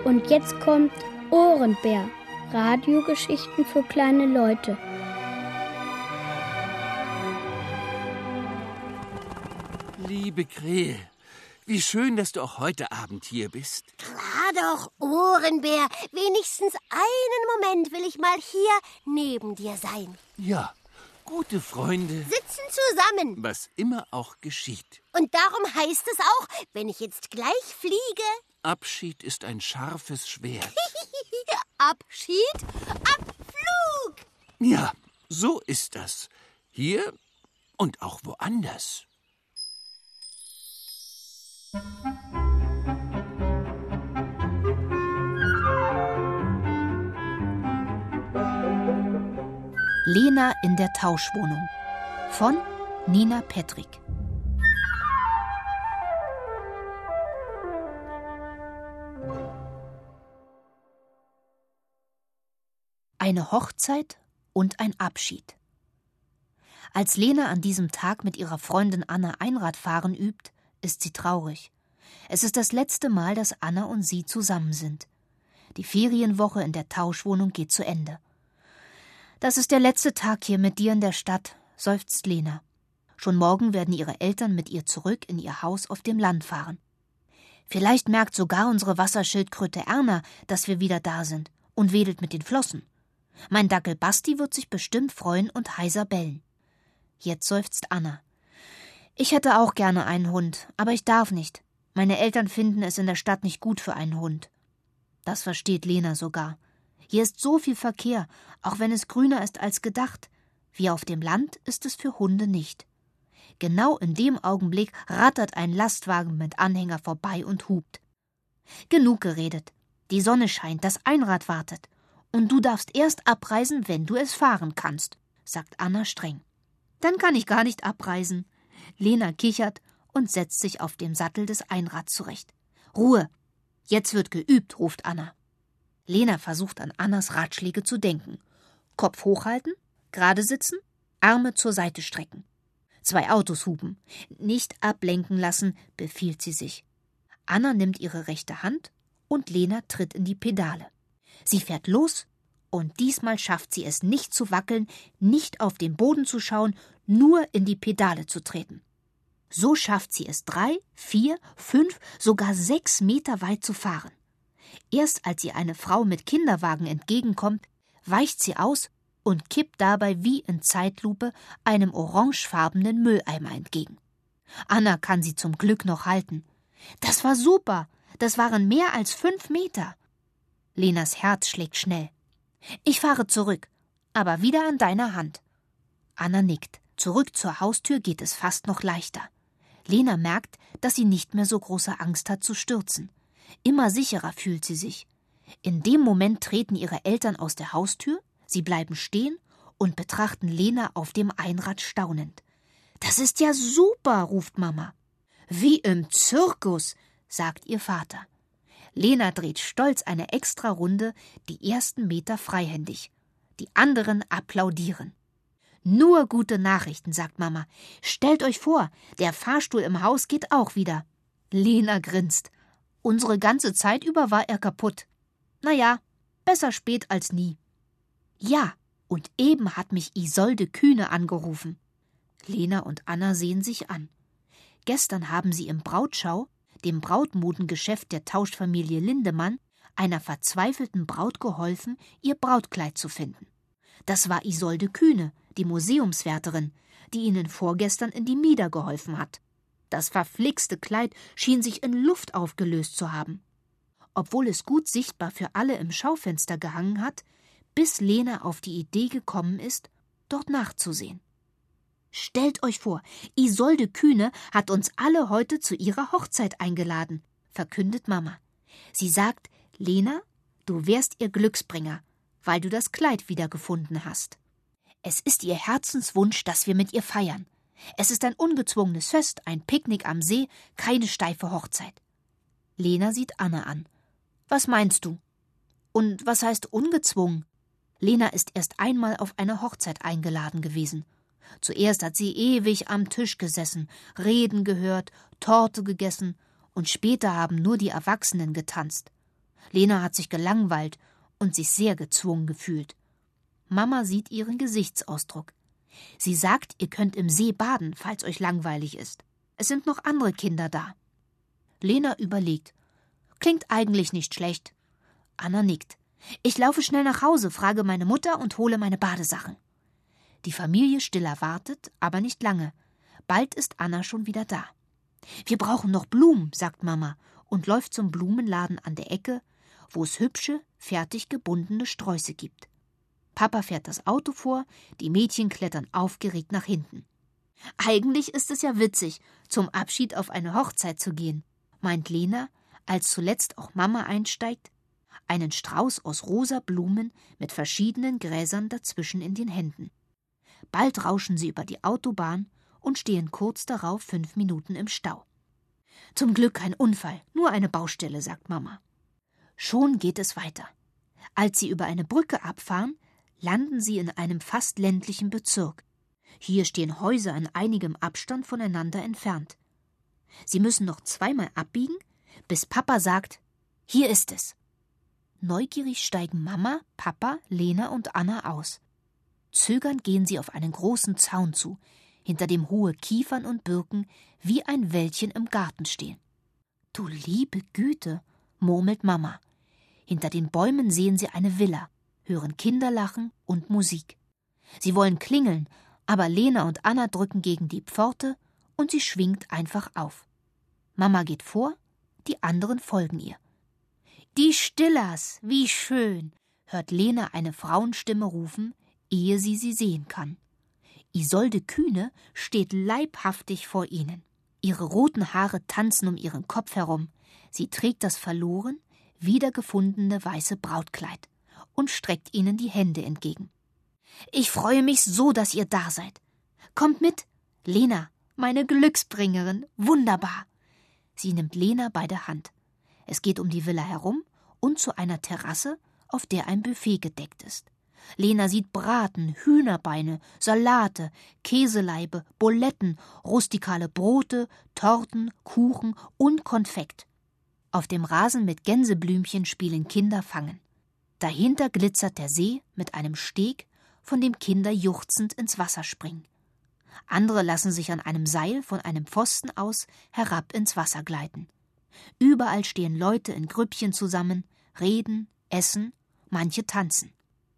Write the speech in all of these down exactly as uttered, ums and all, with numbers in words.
Und jetzt kommt Ohrenbär. Radiogeschichten für kleine Leute. Liebe Krähe, wie schön, dass du auch heute Abend hier bist. Klar doch, Ohrenbär. Wenigstens einen Moment will ich mal hier neben dir sein. Ja, gute Freunde sitzen zusammen. Was immer auch geschieht. Und darum heißt es auch, wenn ich jetzt gleich fliege... Abschied ist ein scharfes Schwert. Abschied? Abflug! Ja, so ist das. Hier und auch woanders. Lena in der Tauschwohnung von Nina Petrick. Eine Hochzeit und ein Abschied. Als Lena an diesem Tag mit ihrer Freundin Anna Einradfahren übt, ist sie traurig. Es ist das letzte Mal, dass Anna und sie zusammen sind. Die Ferienwoche in der Tauschwohnung geht zu Ende. »Das ist der letzte Tag hier mit dir in der Stadt«, seufzt Lena. Schon morgen werden ihre Eltern mit ihr zurück in ihr Haus auf dem Land fahren. Vielleicht merkt sogar unsere Wasserschildkröte Erna, dass wir wieder da sind und wedelt mit den Flossen. Mein Dackel Basti wird sich bestimmt freuen und heiser bellen. Jetzt seufzt Anna. Ich hätte auch gerne einen Hund, aber ich darf nicht. Meine Eltern finden es in der Stadt nicht gut für einen Hund. Das versteht Lena sogar. Hier ist so viel Verkehr, auch wenn es grüner ist als gedacht. Wie auf dem Land ist es für Hunde nicht. Genau in dem Augenblick rattert ein Lastwagen mit Anhänger vorbei und hupt. Genug geredet. Die Sonne scheint, das Einrad wartet. Und du darfst erst abreisen, wenn du es fahren kannst, sagt Anna streng. Dann kann ich gar nicht abreisen. Lena kichert und setzt sich auf dem Sattel des Einrads zurecht. Ruhe! Jetzt wird geübt, ruft Anna. Lena versucht an Annas Ratschläge zu denken. Kopf hochhalten, gerade sitzen, Arme zur Seite strecken. Zwei Autos hupen. Nicht ablenken lassen, befiehlt sie sich. Anna nimmt ihre rechte Hand und Lena tritt in die Pedale. Sie fährt los und diesmal schafft sie es nicht zu wackeln, nicht auf den Boden zu schauen, nur in die Pedale zu treten. So schafft sie es drei, vier, fünf, sogar sechs Meter weit zu fahren. Erst als ihr eine Frau mit Kinderwagen entgegenkommt, weicht sie aus und kippt dabei wie in Zeitlupe einem orangefarbenen Mülleimer entgegen. Anna kann sie zum Glück noch halten. Das war super, das waren mehr als fünf Meter. Lenas Herz schlägt schnell. Ich fahre zurück, aber wieder an deiner Hand. Anna nickt. Zurück zur Haustür geht es fast noch leichter. Lena merkt, dass sie nicht mehr so große Angst hat zu stürzen. Immer sicherer fühlt sie sich. In dem Moment treten ihre Eltern aus der Haustür, sie bleiben stehen und betrachten Lena auf dem Einrad staunend. »Das ist ja super«, ruft Mama. »Wie im Zirkus«, sagt ihr Vater. Lena dreht stolz eine Extrarunde, die ersten Meter freihändig. Die anderen applaudieren. »Nur gute Nachrichten«, sagt Mama. »Stellt euch vor, der Fahrstuhl im Haus geht auch wieder.« Lena grinst. Unsere ganze Zeit über war er kaputt. Naja, besser spät als nie. Ja, und eben hat mich Isolde Kühne angerufen. Lena und Anna sehen sich an. Gestern haben sie im Brautschau, dem Brautmodengeschäft der Tauschfamilie Lindemann, einer verzweifelten Braut geholfen, ihr Brautkleid zu finden. Das war Isolde Kühne, die Museumswärterin, die ihnen vorgestern in die Mieder geholfen hat. Das verflixte Kleid schien sich in Luft aufgelöst zu haben. Obwohl es gut sichtbar für alle im Schaufenster gehangen hat, bis Lena auf die Idee gekommen ist, dort nachzusehen. »Stellt euch vor, Isolde Kühne hat uns alle heute zu ihrer Hochzeit eingeladen«, verkündet Mama. Sie sagt, »Lena, du wärst ihr Glücksbringer, weil du das Kleid wiedergefunden hast. Es ist ihr Herzenswunsch, dass wir mit ihr feiern. Es ist ein ungezwungenes Fest, ein Picknick am See, keine steife Hochzeit.« Lena sieht Anna an. »Was meinst du?« »Und was heißt ungezwungen?« Lena ist erst einmal auf eine Hochzeit eingeladen gewesen. Zuerst hat sie ewig am Tisch gesessen, Reden gehört, Torte gegessen und später haben nur die Erwachsenen getanzt. Lena hat sich gelangweilt und sich sehr gezwungen gefühlt. Mama sieht ihren Gesichtsausdruck. Sie sagt, ihr könnt im See baden, falls euch langweilig ist. Es sind noch andere Kinder da. Lena überlegt. Klingt eigentlich nicht schlecht. Anna nickt. Ich laufe schnell nach Hause, frage meine Mutter und hole meine Badesachen. Die Familie Stiller wartet, aber nicht lange. Bald ist Anna schon wieder da. Wir brauchen noch Blumen, sagt Mama und läuft zum Blumenladen an der Ecke, wo es hübsche, fertig gebundene Sträuße gibt. Papa fährt das Auto vor, die Mädchen klettern aufgeregt nach hinten. Eigentlich ist es ja witzig, zum Abschied auf eine Hochzeit zu gehen, meint Lena, als zuletzt auch Mama einsteigt, einen Strauß aus rosa Blumen mit verschiedenen Gräsern dazwischen in den Händen. Bald rauschen sie über die Autobahn und stehen kurz darauf fünf Minuten im Stau. Zum Glück kein Unfall, nur eine Baustelle, sagt Mama. Schon geht es weiter. Als sie über eine Brücke abfahren, landen sie in einem fast ländlichen Bezirk. Hier stehen Häuser in einigem Abstand voneinander entfernt. Sie müssen noch zweimal abbiegen, bis Papa sagt, hier ist es. Neugierig steigen Mama, Papa, Lena und Anna aus. Zögernd gehen sie auf einen großen Zaun zu, hinter dem hohe Kiefern und Birken wie ein Wäldchen im Garten stehen. Du liebe Güte, murmelt Mama. Hinter den Bäumen sehen sie eine Villa, hören Kinder lachen und Musik. Sie wollen klingeln, aber Lena und Anna drücken gegen die Pforte und sie schwingt einfach auf. Mama geht vor, die anderen folgen ihr. Die Stillers, wie schön, hört Lena eine Frauenstimme rufen, ehe sie sie sehen kann. Isolde Kühne steht leibhaftig vor ihnen. Ihre roten Haare tanzen um ihren Kopf herum. Sie trägt das verloren, wiedergefundene weiße Brautkleid und streckt ihnen die Hände entgegen. Ich freue mich so, dass ihr da seid. Kommt mit, Lena, meine Glücksbringerin, wunderbar. Sie nimmt Lena bei der Hand. Es geht um die Villa herum und zu einer Terrasse, auf der ein Buffet gedeckt ist. Lena sieht Braten, Hühnerbeine, Salate, Käseleibe, Buletten, rustikale Brote, Torten, Kuchen und Konfekt. Auf dem Rasen mit Gänseblümchen spielen Kinder Fangen. Dahinter glitzert der See mit einem Steg, von dem Kinder juchzend ins Wasser springen. Andere lassen sich an einem Seil von einem Pfosten aus herab ins Wasser gleiten. Überall stehen Leute in Grüppchen zusammen, reden, essen, manche tanzen.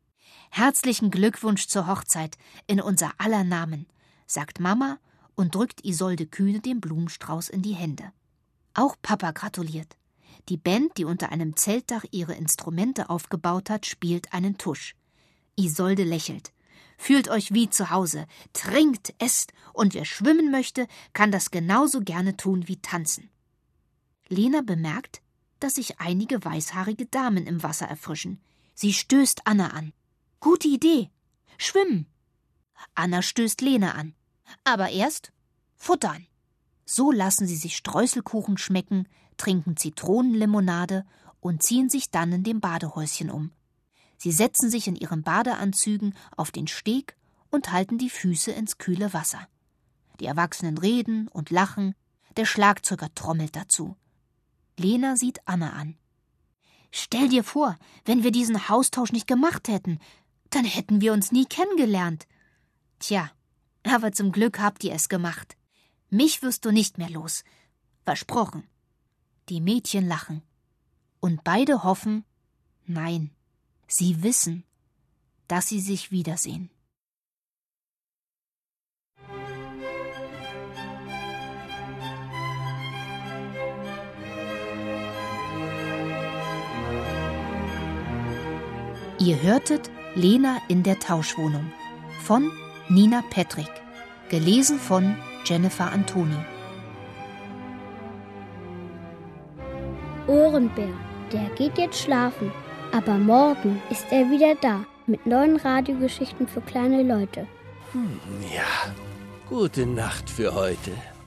Herzlichen Glückwunsch zur Hochzeit in unser aller Namen, sagt Mama und drückt Isolde Kühne den Blumenstrauß in die Hände. Auch Papa gratuliert. Die Band, die unter einem Zeltdach ihre Instrumente aufgebaut hat, spielt einen Tusch. Isolde lächelt. Fühlt euch wie zu Hause, trinkt, esst und wer schwimmen möchte, kann das genauso gerne tun wie tanzen. Lena bemerkt, dass sich einige weißhaarige Damen im Wasser erfrischen. Sie stößt Anna an. Gute Idee. Schwimmen. Anna stößt Lena an. Aber erst futtern. So lassen sie sich Streuselkuchen schmecken, trinken Zitronenlimonade und ziehen sich dann in dem Badehäuschen um. Sie setzen sich in ihren Badeanzügen auf den Steg und halten die Füße ins kühle Wasser. Die Erwachsenen reden und lachen, der Schlagzeuger trommelt dazu. Lena sieht Anna an. Stell dir vor, wenn wir diesen Haustausch nicht gemacht hätten, dann hätten wir uns nie kennengelernt. Tja, aber zum Glück habt ihr es gemacht. Mich wirst du nicht mehr los. Versprochen. Die Mädchen lachen. Und beide hoffen, nein, sie wissen, dass sie sich wiedersehen. Ihr hörtet Lena in der Tauschwohnung von Nina Petrick, gelesen von Jennifer Antoni. Ohrenbär, der geht jetzt schlafen, aber morgen ist er wieder da mit neuen Radiogeschichten für kleine Leute. Hm, ja, gute Nacht für heute.